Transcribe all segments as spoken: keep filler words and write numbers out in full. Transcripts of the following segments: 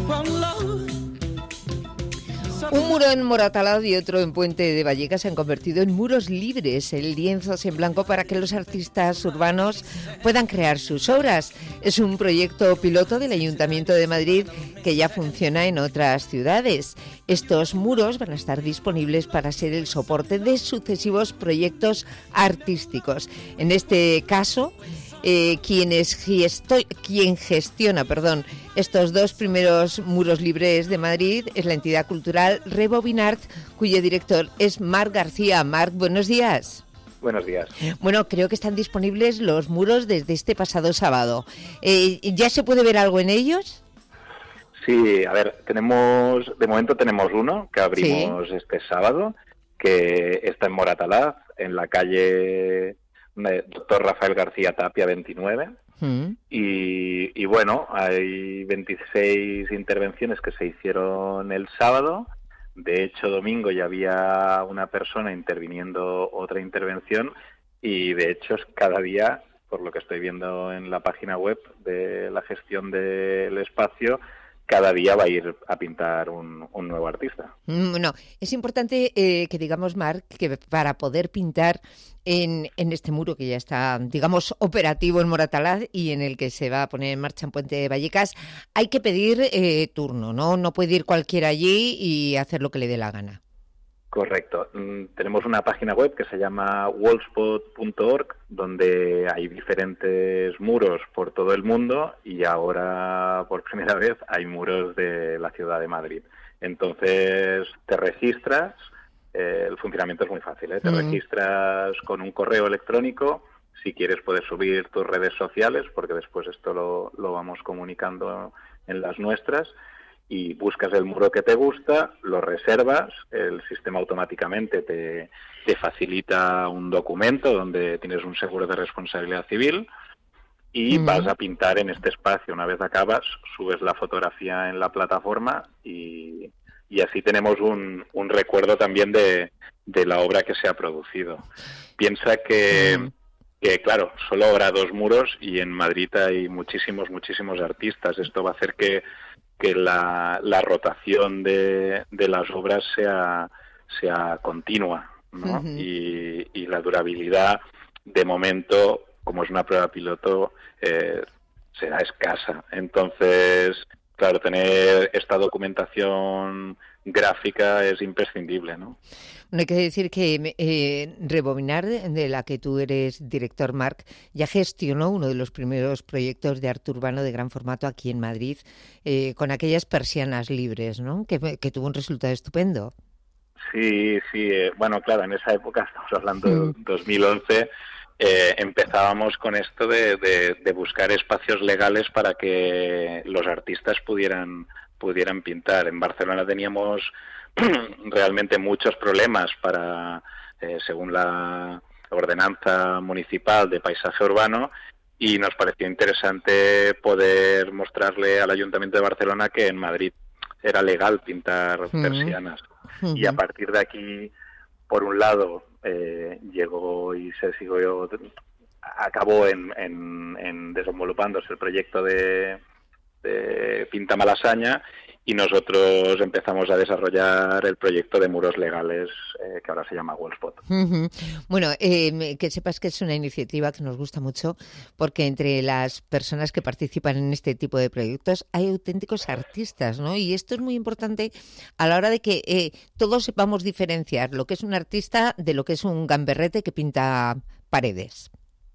Un muro en Moratalaz y otro en Puente de Vallecas se han convertido en muros libres, el lienzos en blanco para que los artistas urbanos puedan crear sus obras. Es un proyecto piloto del Ayuntamiento de Madrid que ya funciona en otras ciudades. Estos muros van a estar disponibles para ser el soporte de sucesivos proyectos artísticos. En este caso, Eh, quienes gesto, quien gestiona perdón, estos dos primeros muros libres de Madrid es la entidad cultural Rebobinart, cuyo director es Marc García. Marc, buenos días. Buenos días. Bueno, creo que están disponibles los muros desde este pasado sábado. Eh, ¿Ya se puede ver algo en ellos? Sí, a ver, tenemos, de momento tenemos uno que abrimos sí. este sábado, que está en Moratalaz, en la calle Doctor Rafael García Tapia veintinueve, mm. y, y bueno, hay veintiséis intervenciones que se hicieron el sábado. De hecho, domingo ya había una persona interviniendo otra intervención, y de hecho cada día, por lo que estoy viendo en la página web de la gestión del espacio, cada día va a ir a pintar un, un nuevo artista. Bueno, es importante eh, que digamos, Marc, que para poder pintar en, en este muro que ya está, digamos, operativo en Moratalaz y en el que se va a poner en marcha en Puente de Vallecas, hay que pedir eh, turno, ¿no? No puede ir cualquiera allí y hacer lo que le dé la gana. Correcto. Tenemos una página web que se llama wallspot punto org, donde hay diferentes muros por todo el mundo, y ahora por primera vez hay muros de la ciudad de Madrid. Entonces te registras, eh, el funcionamiento es muy fácil, ¿eh? Te mm. registras con un correo electrónico. Si quieres puedes subir tus redes sociales, porque después esto lo, lo vamos comunicando en las nuestras, y buscas el muro que te gusta, lo reservas, el sistema automáticamente te, te facilita un documento donde tienes un seguro de responsabilidad civil y mm. vas a pintar en este espacio. Una vez acabas, subes la fotografía en la plataforma y, y así tenemos un, un recuerdo también de, de la obra que se ha producido. Piensa que... Mm. que claro, solo habrá dos muros y en Madrid hay muchísimos, muchísimos artistas. Esto va a hacer que, que la, la rotación de, de las obras sea, sea continua, ¿no? Uh-huh. y, y la durabilidad, de momento, como es una prueba piloto, eh, será escasa. Entonces, claro, tener esta documentación gráfica es imprescindible, ¿no? No hay que decir que eh, Rebobinar, de la que tú eres director, Marc, ya gestionó uno de los primeros proyectos de arte urbano de gran formato aquí en Madrid, eh, con aquellas persianas libres, ¿no? Que, que tuvo un resultado estupendo. Sí, sí. Eh, bueno, claro, en esa época, estamos hablando de mm. dos mil once, eh, empezábamos con esto de, de, de buscar espacios legales para que los artistas pudieran, pudieran pintar. En Barcelona teníamos realmente muchos problemas para, eh, según la ordenanza municipal de paisaje urbano, y nos pareció interesante poder mostrarle al Ayuntamiento de Barcelona que en Madrid era legal pintar uh-huh. persianas. Uh-huh. Y a partir de aquí, por un lado, eh, llegó y se siguió, acabó en, en, en desenvolupándose el proyecto de, de Pinta Malasaña, y nosotros empezamos a desarrollar el proyecto de muros legales, eh, que ahora se llama Wallspot. Uh-huh. Bueno, eh, que sepas que es una iniciativa que nos gusta mucho, porque entre las personas que participan en este tipo de proyectos hay auténticos artistas, ¿no? Y esto es muy importante a la hora de que eh, todos sepamos diferenciar lo que es un artista de lo que es un gamberrete que pinta paredes.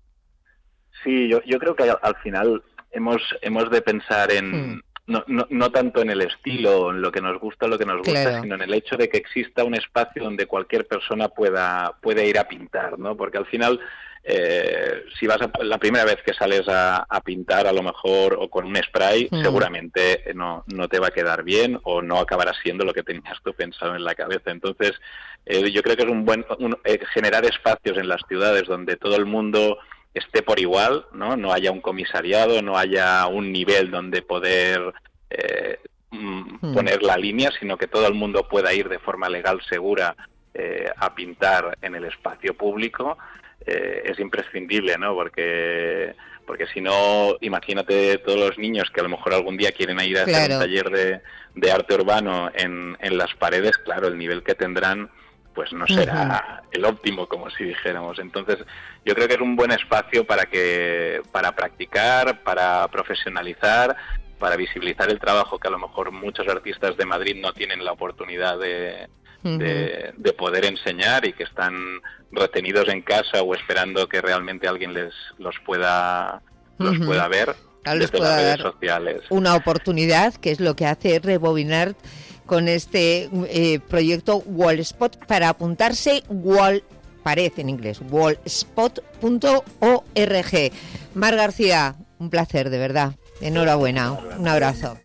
Sí, yo, yo creo que al, al final hemos, hemos de pensar en... Hmm. No, no, no tanto en el estilo, en lo que nos gusta, lo que nos gusta, claro. sino en el hecho de que exista un espacio donde cualquier persona pueda, pueda ir a pintar, ¿no? Porque al final, eh, si vas a, la primera vez que sales a, a pintar, a lo mejor, o con un spray, mm. seguramente no, no te va a quedar bien, o no acabará siendo lo que tenías tú pensado en la cabeza. Entonces, eh, yo creo que es un buen un, eh, generar espacios en las ciudades donde todo el mundo esté por igual, ¿no? No haya un comisariado, no haya un nivel donde poder eh, mm. poner la línea, sino que todo el mundo pueda ir de forma legal, segura, eh, a pintar en el espacio público. Eh, es imprescindible, ¿no? Porque porque si no, imagínate todos los niños que a lo mejor algún día quieren ir a Claro. hacer un taller de, de arte urbano en, en las paredes, claro, el nivel que tendrán pues no será uh-huh. el óptimo, como si dijéramos. Entonces, yo creo que es un buen espacio para que para practicar, para profesionalizar, para visibilizar el trabajo que a lo mejor muchos artistas de Madrid no tienen la oportunidad de, uh-huh. de, de poder enseñar y que están retenidos en casa o esperando que realmente alguien les los pueda los uh-huh. pueda ver desde las redes sociales. Una oportunidad, que es lo que hace Rebobinar con este eh, proyecto Wallspot. Para apuntarse, Wall, parece en inglés, wallspot punto org. Mar García, un placer, de verdad. Enhorabuena. Un abrazo.